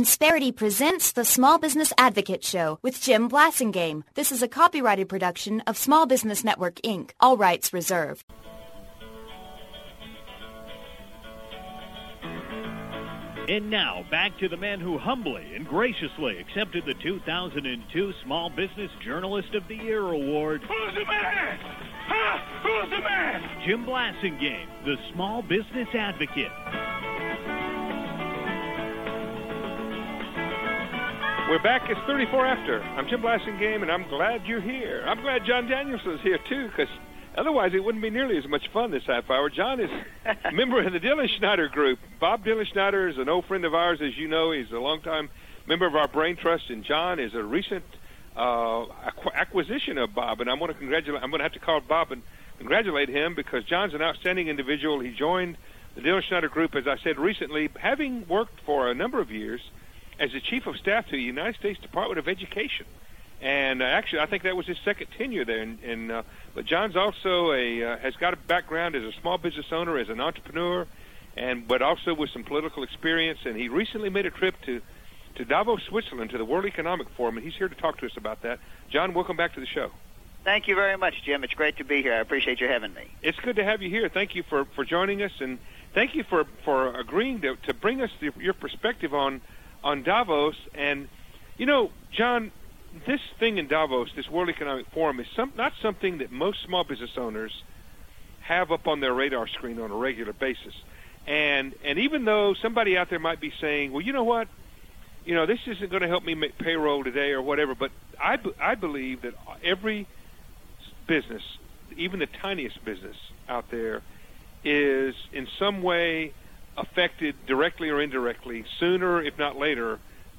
Insperity presents the Small Business Advocate Show with Jim Blasingame. This is a copyrighted production of Small Business Network, Inc. All rights reserved. And now, back to the man who humbly and graciously accepted the 2002 Small Business Journalist of the Year Award. Who's the man? Huh? Who's the man? Jim Blasingame, the Small Business Advocate. We're back. It's 34 after. I'm Jim Blasingame, and I'm glad you're here. I'm glad John Danielson's here, too, because otherwise it wouldn't be nearly as much fun this half hour. John is a member of the Dylan Schneider Group. Bob Dylan Schneider is an old friend of ours, as you know. He's a longtime member of our Brain Trust, and John is a recent acquisition of Bob. And I'm going to have to call Bob and congratulate him because John's an outstanding individual. He joined the Dylan Schneider Group, as I said recently, having worked for a number of years as the Chief of Staff to the United States Department of Education. And actually, I think that was his second tenure there. But John's also has got a background as a small business owner, as an entrepreneur, but also with some political experience. And he recently made a trip to Davos, Switzerland, to the World Economic Forum, and he's here to talk to us about that. John, welcome back to the show. Thank you very much, Jim. It's great to be here. I appreciate you having me. It's good to have you here. Thank you for joining us, and thank you for agreeing to bring us your perspective on Davos. And, you know, John, this thing in Davos, this World Economic Forum, is not something that most small business owners have up on their radar screen on a regular basis. And even though somebody out there might be saying, well, you know what, you know, this isn't going to help me make payroll today or whatever, but I believe that every business, even the tiniest business out there, is in some way affected directly or indirectly, sooner if not later,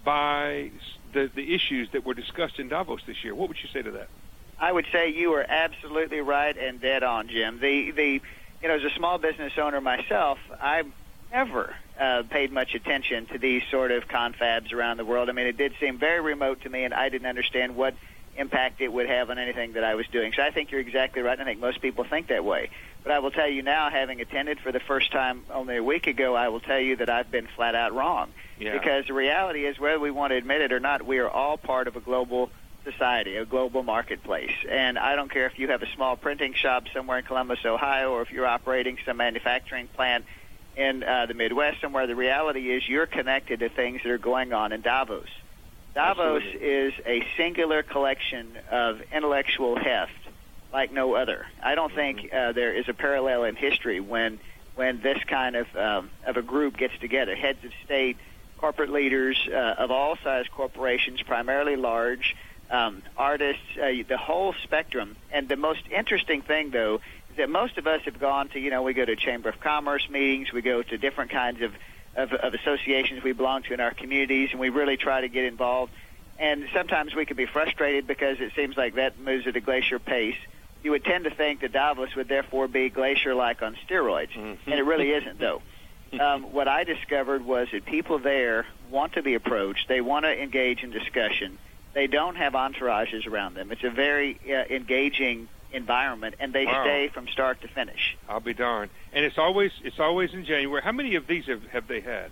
by the issues that were discussed in Davos this year. What would you say to that? I would say you are absolutely right and dead on, Jim. As a small business owner myself, I've never paid much attention to these sort of confabs around the world. I mean, it did seem very remote to me, and I didn't understand what impact it would have on anything that I was doing. So I think you're exactly right, and I think most people think that way. But I will tell you now, having attended for the first time only a week ago, I will tell you that I've been flat out wrong. Yeah. Because the reality is, whether we want to admit it or not, we are all part of a global society, a global marketplace. And I don't care if you have a small printing shop somewhere in Columbus, Ohio, or if you're operating some manufacturing plant in the Midwest somewhere. The reality is you're connected to things that are going on in Davos. Davos is a singular collection of intellectual heft like no other. I don't think there is a parallel in history when this kind of a group gets together, heads of state, corporate leaders of all size corporations, primarily large, artists, the whole spectrum. And the most interesting thing, though, is that most of us have gone to, we go to Chamber of Commerce meetings, we go to different kinds of associations we belong to in our communities, and we really try to get involved. And sometimes we can be frustrated because it seems like that moves at a glacier pace. You would tend to think that Davos would therefore be glacier-like on steroids, and it really isn't, though. What I discovered was that people there want to be approached. They want to engage in discussion. They don't have entourages around them. It's a very engaging environment, and they stay from start to finish. I'll be darned. And it's always in January. How many of these have they had?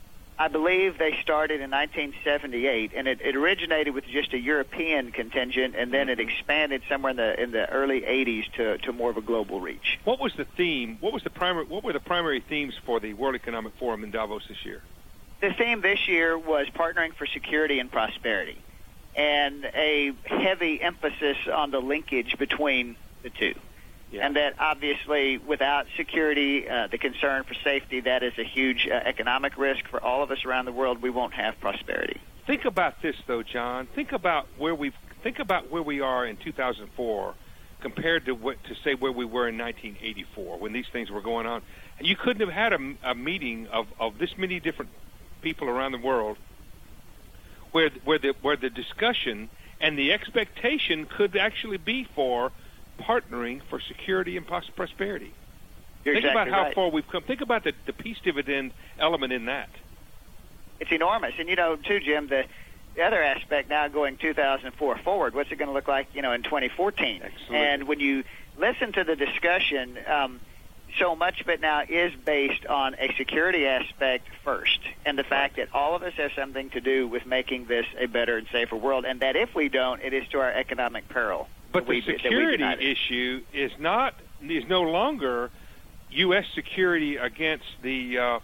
I believe they started in 1978, and it originated with just a European contingent, and then it expanded somewhere in the early 80s to more of a global reach. What was the theme? What were the primary themes for the World Economic Forum in Davos this year? The theme this year was partnering for security and prosperity, and a heavy emphasis on the linkage between the two. Yeah. And that obviously without security, the concern for safety, that is a huge economic risk for all of us around the world. We won't have prosperity. Think about this, though, John. Think about where we are in 2004 compared to where we were in 1984 when these things were going on. You couldn't have had a meeting of this many different people around the world where the discussion and the expectation could actually be for partnering for security and prosperity. Think about how far we've come. Think about the peace dividend element in that. It's enormous. And, too, Jim, the other aspect now going 2004 forward, what's it going to look like, in 2014? Absolutely. And when you listen to the discussion, so much of it now is based on a security aspect first, and the fact that all of us have something to do with making this a better and safer world, and that if we don't, it is to our economic peril. But the security issue is no longer U.S. security against the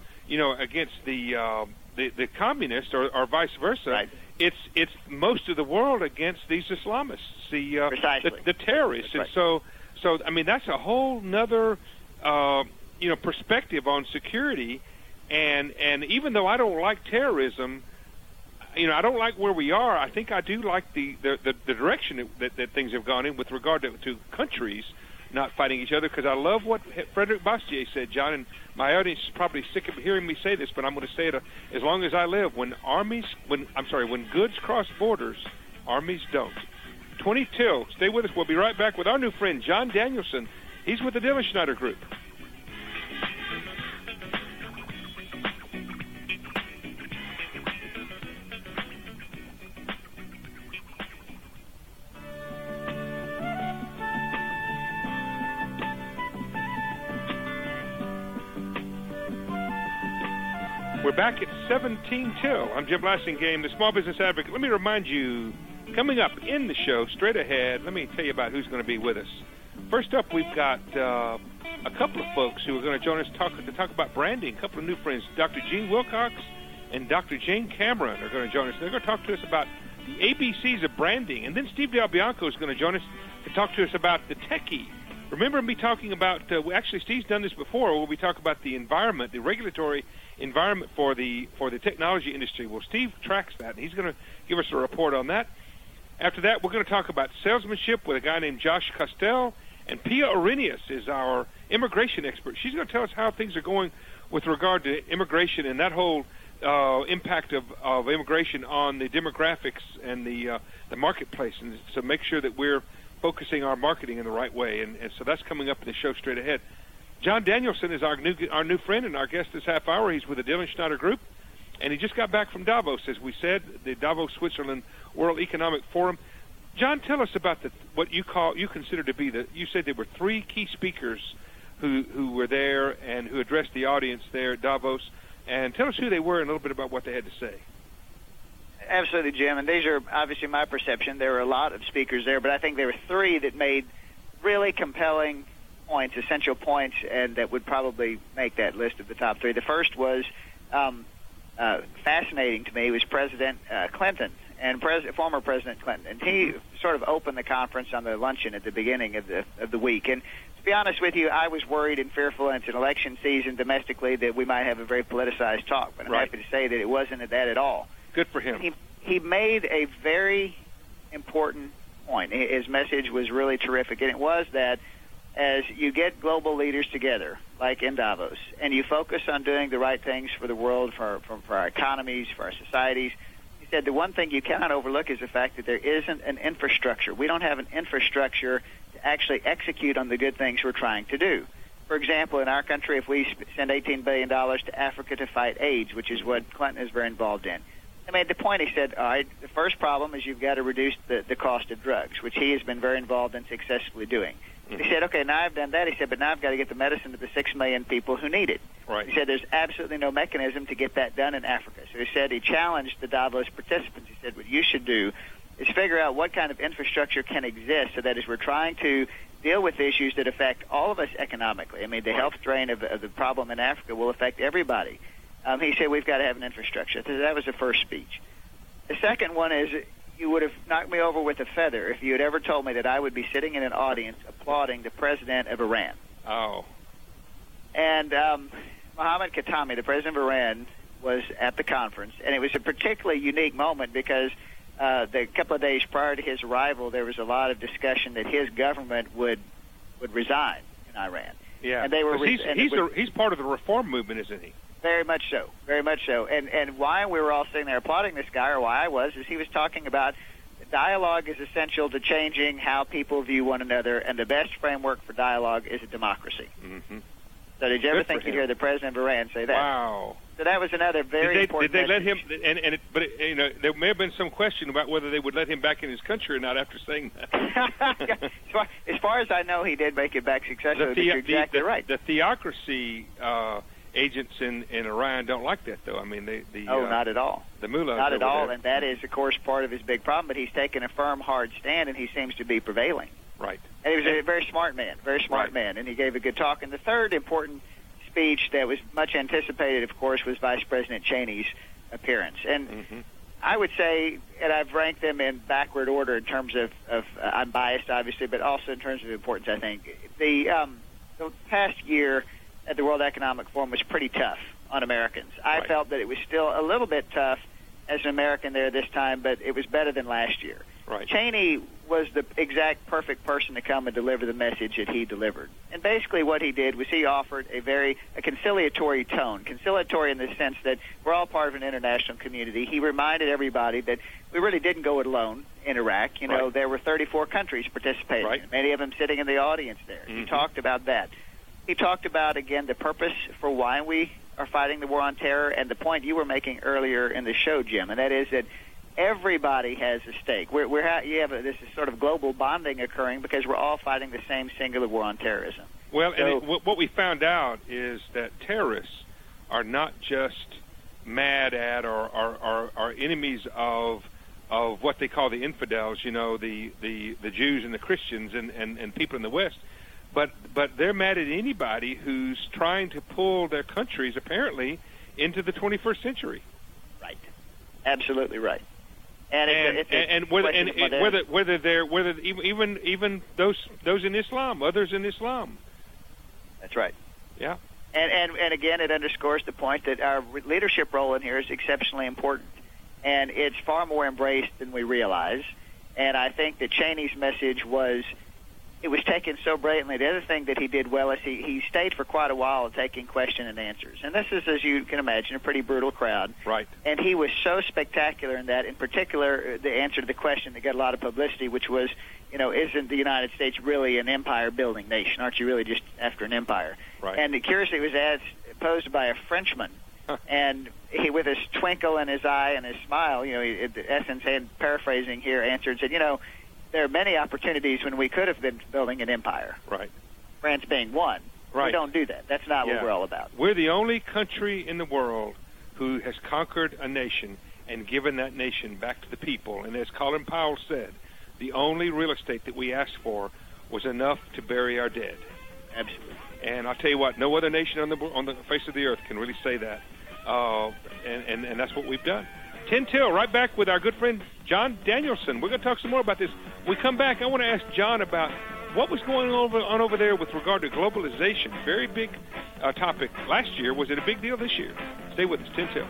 the communists or vice versa. Right. It's most of the world against these Islamists, the terrorists, right. And so I mean that's a whole nother perspective on security, and even though I don't like terrorism, I don't like where we are. I think I do like the direction that things have gone in with regard to countries not fighting each other, because I love what Frederick Bastiat said, John, and my audience is probably sick of hearing me say this, but I'm going to say it as long as I live. When goods cross borders, armies don't. 22. Stay with us. We'll be right back with our new friend, John Danielson. He's with the Dylan Schneider Group. We're back at 17 till. I'm Jim Blasingame, the Small Business Advocate. Let me remind you, coming up in the show, straight ahead, let me tell you about who's going to be with us. First up, we've got a couple of folks who are going to join us to talk about branding. A couple of new friends, Dr. Gene Wilcox and Dr. Jane Cameron are going to join us. They're going to talk to us about the ABCs of branding. And then Steve Del Bianco is going to join us to talk to us about the techie. Remember me talking about, actually Steve's done this before, where we talk about the environment, the regulatory environment for the technology industry. Well, Steve tracks that, and he's going to give us a report on that. After that, we're going to talk about salesmanship with a guy named Josh Costell, and Pia Arrhenius is our immigration expert. She's going to tell us how things are going with regard to immigration and that whole impact of immigration on the demographics and the marketplace, and so make sure that we're focusing our marketing in the right way. And so that's coming up in the show straight ahead. John Danielson is our new friend and our guest this half hour. He's with the Dylan Schneider Group, and he just got back from Davos, as we said, the Davos, Switzerland World Economic Forum. John, tell us about what you consider to be you said there were three key speakers who were there and who addressed the audience there at Davos, and tell us who they were and a little bit about what they had to say. Absolutely, Jim, and these are obviously my perception. There were a lot of speakers there, but I think there were three that made really compelling points, essential points, and that would probably make that list of the top three. The first was fascinating to me, was President Clinton, and former President Clinton, and he sort of opened the conference on the luncheon at the beginning of the week. And to be honest with you, I was worried and fearful, and it's an election season domestically, that we might have a very politicized talk, but I'm happy to say that it wasn't that at all. Good for him. He made a very important point. His message was really terrific, and it was that as you get global leaders together, like in Davos, and you focus on doing the right things for the world, for our economies, for our societies, he said the one thing you cannot overlook is the fact that there isn't an infrastructure. We don't have an infrastructure to actually execute on the good things we're trying to do. For example, in our country, if we send $18 billion to Africa to fight AIDS, which is what Clinton is very involved in, I made the point, he said, all right, the first problem is you've got to reduce the cost of drugs, which he has been very involved in successfully doing. He said, okay, now I've done that. He said, but now I've got to get the medicine to the 6 million people who need it. Right. He said there's absolutely no mechanism to get that done in Africa. So he said he challenged the Davos participants. He said what you should do is figure out what kind of infrastructure can exist so that as we're trying to deal with issues that affect all of us economically, I mean, the health drain of the problem in Africa will affect everybody. He said we've got to have an infrastructure. So that was the first speech. The second one is, you would have knocked me over with a feather if you had ever told me that I would be sitting in an audience applauding the president of Iran. Oh. And Mohammad Khatami, the president of Iran, was at the conference, and it was a particularly unique moment because the couple of days prior to his arrival, there was a lot of discussion that his government would resign in Iran. Yeah, and they were. He's part of the reform movement, isn't he? Very much so, very much so. And why we were all sitting there applauding this guy, or why I was, is he was talking about dialogue is essential to changing how people view one another, and the best framework for dialogue is a democracy. Mm-hmm. So did you ever Good for think you'd him. hear the president of Iran say that? Wow. So that was another very important Did they let message. him? There may have been some question about whether they would let him back in his country or not after saying that. As far as I know, he did make it back successfully. You're exactly right. The theocracy agents in Iran don't like that, though. I mean, not at all. The mullahs. Not at all, there. and that is, of course, part of his big problem. But he's taken a firm, hard stand, and he seems to be prevailing. Right. And he was a very smart man, and he gave a good talk. And the third important speech that was much anticipated, of course, was Vice President Cheney's appearance. And I would say, and I've ranked them in backward order in terms of I'm biased, obviously, but also in terms of importance, I think. The past year at the World Economic Forum was pretty tough on Americans. I felt that it was still a little bit tough as an American there this time, but it was better than last year. Right. Cheney was the exact perfect person to come and deliver the message that he delivered. And basically what he did was he offered a conciliatory tone, conciliatory in the sense that we're all part of an international community. He reminded everybody that we really didn't go it alone in Iraq. You know, there were 34 countries participating, many of them sitting in the audience there. He talked about that. He talked about, again, the purpose for why we are fighting the war on terror and the point you were making earlier in the show, Jim, and that is that everybody has a stake. This is sort of global bonding occurring because we're all fighting the same singular war on terrorism. Well, what we found out is that terrorists are not just mad at or are enemies of what they call the infidels, the Jews and the Christians and people in the West, but they're mad at anybody who's trying to pull their countries, apparently, into the 21st century. Right. Absolutely right. Whether even those in Islam, others in Islam. That's right. Yeah. And again, it underscores the point that our leadership role in here is exceptionally important, and it's far more embraced than we realize. And I think that Cheney's message was taken so brilliantly. The other thing that he did well is he stayed for quite a while taking question and answers. And this is, as you can imagine, a pretty brutal crowd. Right. And he was so spectacular in that, in particular, the answer to the question that got a lot of publicity, which was, isn't the United States really an empire-building nation? Aren't you really just after an empire? Right. And curiously, it was posed by a Frenchman. And he, with his twinkle in his eye and his smile, in essence, paraphrasing here, answered, said, there are many opportunities when we could have been building an empire. Right. France being one. Right. We don't do that. That's not what we're all about. We're the only country in the world who has conquered a nation and given that nation back to the people. And as Colin Powell said, the only real estate that we asked for was enough to bury our dead. Absolutely. And I'll tell you what, no other nation on the face of the earth can really say that. And that's what we've done. 10 till, right back with our good friend John Danielson. We're going to talk some more about this. When we come back, I want to ask John about what was going on over there with regard to globalization. Very big topic last year. Was it a big deal this year? Stay with us. 10 till.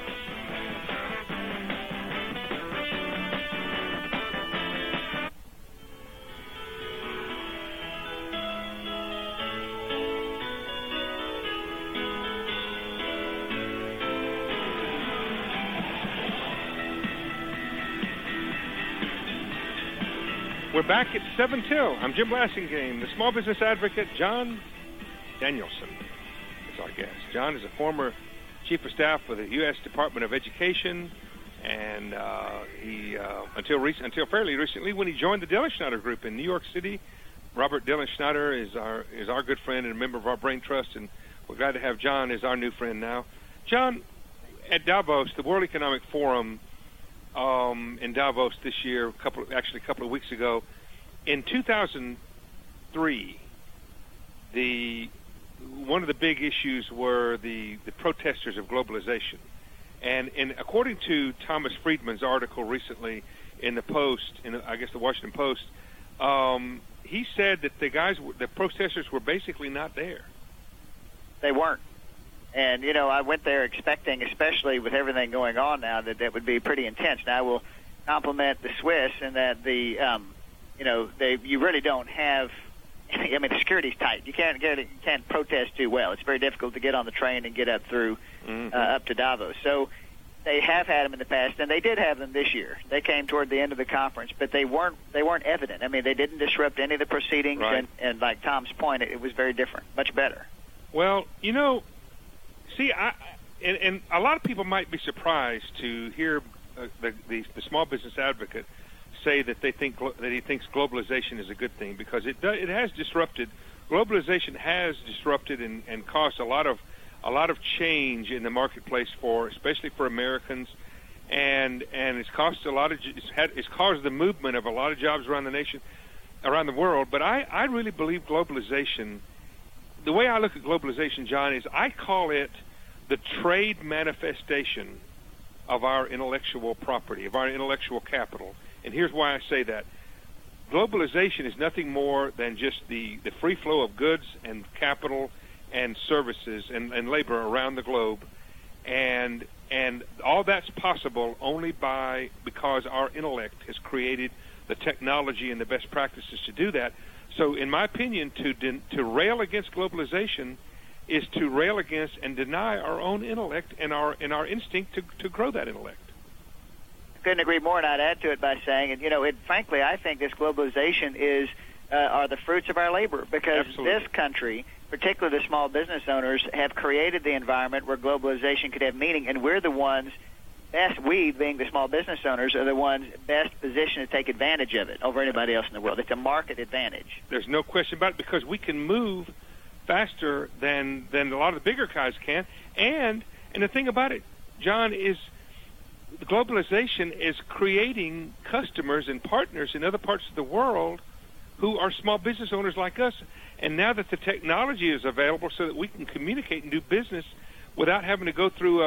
We're back at 7 till. I'm Jim Blasingame. The small business advocate, John Danielson, is our guest. John is a former chief of staff for the U.S. Department of Education, and he until fairly recently, when he joined the Dillon Schneider Group in New York City. Robert Dillon Schneider is our good friend and a member of our Brain Trust, and we're glad to have John as our new friend now. John, at Davos, the World Economic Forum in Davos this year, a couple of weeks ago, in 2003, one of the big issues were the protesters of globalization, and according to Thomas Friedman's article recently in the Post, I guess the Washington Post, he said that the protesters were basically not there. They weren't. And, I went there expecting, especially with everything going on now, that would be pretty intense. Now, I will compliment the Swiss in that you really don't have, the security's tight. You can't protest too well. It's very difficult to get on the train and get up through, up to Davos. So they have had them in the past, and they did have them this year. They came toward the end of the conference, but they weren't evident. They didn't disrupt any of the proceedings, right. and like Tom's point, it was very different, much better. Well, see, and a lot of people might be surprised to hear the small business advocate say that he thinks globalization is a good thing, because it has disrupted. Globalization has disrupted and caused a lot of change in the marketplace especially for Americans, and it's caused it's caused the movement of a lot of jobs around the world. But I really believe globalization. The way I look at globalization, John, is I call it the trade manifestation of our intellectual property, of our intellectual capital. And here's why I say that. Globalization is nothing more than just the free flow of goods and capital and services and labor around the globe. And all that's possible only because our intellect has created the technology and the best practices to do that. So in my opinion, to rail against globalization is to rail against and deny our own intellect and our instinct to grow that intellect. Couldn't agree more, and I'd add to it by saying, and frankly, I think this globalization are the fruits of our labor, because Absolutely. This country, particularly the small business owners, have created the environment where globalization could have meaning, and we're the ones we, being the small business owners, are the ones best positioned to take advantage of it over anybody else in the world. It's a market advantage. There's no question about it, because we can move faster than a lot of the bigger guys can. And the thing about it, John, is the globalization is creating customers and partners in other parts of the world who are small business owners like us. And now that the technology is available so that we can communicate and do business without having to go through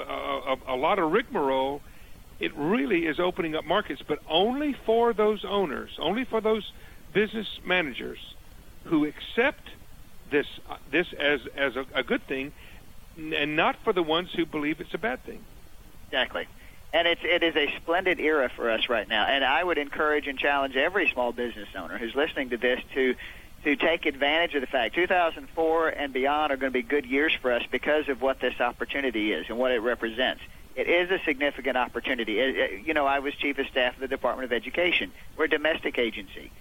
a lot of rigmarole, it really is opening up markets, but only for those owners, only for those business managers who accept this as a good thing, and not for the ones who believe it's a bad thing. Exactly. And it is a splendid era for us right now. And I would encourage and challenge every small business owner who's listening to this to take advantage of the fact 2004 and beyond are going to be good years for us because of what this opportunity is and what it represents. It is a significant opportunity. I was Chief of Staff of the Department of Education. We're a domestic agency.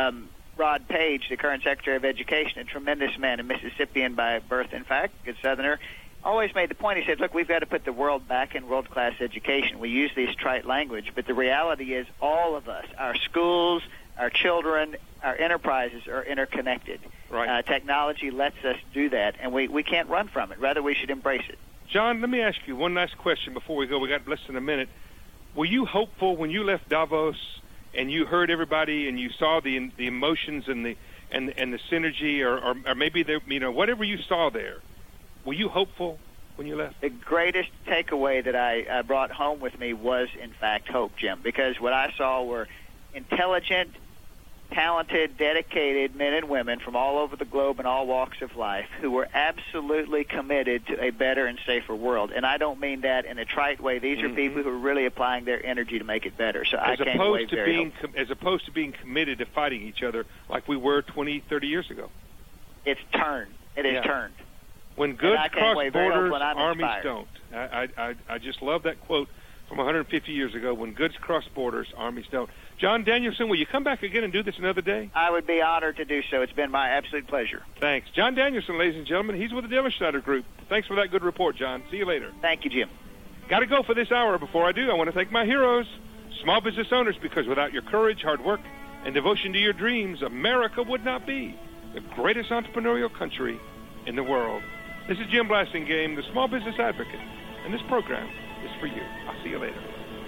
Rod Page, the current Secretary of Education, a tremendous man, a Mississippian by birth, in fact, good Southerner, always made the point. He said, look, we've got to put the world back in world-class education. We use this trite language, but the reality is all of us, our schools, our children, our enterprises are interconnected. Right. Technology lets us do that, and we can't run from it. Rather, we should embrace it. John, let me ask you one last question before we go. We got less than a minute. Were you hopeful when you left Davos and you heard everybody and you saw the emotions and the synergy, or maybe whatever you saw there? Were you hopeful when you left? The greatest takeaway that I brought home with me was, in fact, hope, Jim, because what I saw were intelligent, talented, dedicated men and women from all over the globe and all walks of life who were absolutely committed to a better and safer world. And I don't mean that in a trite way. These are people who are really applying their energy to make it better. So I came away very hopeful. As opposed to being committed to fighting each other like we were 20, 30 years ago. It's turned. It has turned. When goods cross borders, armies don't. I just love that quote from 150 years ago. When goods cross borders, armies don't. John Danielson, will you come back again and do this another day? I would be honored to do so. It's been my absolute pleasure. Thanks. John Danielson, ladies and gentlemen. He's with the Dillon Schneider Group. Thanks for that good report, John. See you later. Thank you, Jim. Got to go for this hour. Before I do, I want to thank my heroes, small business owners, because without your courage, hard work, and devotion to your dreams, America would not be the greatest entrepreneurial country in the world. This is Jim Blasingame, the Small Business Advocate, and this program is for you. I'll see you later.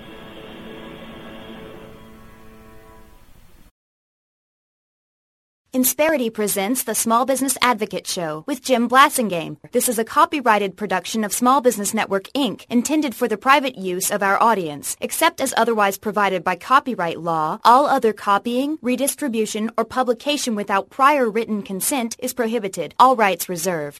Insperity presents the Small Business Advocate Show with Jim Blasingame. This is a copyrighted production of Small Business Network, Inc., intended for the private use of our audience. Except as otherwise provided by copyright law, all other copying, redistribution, or publication without prior written consent is prohibited. All rights reserved.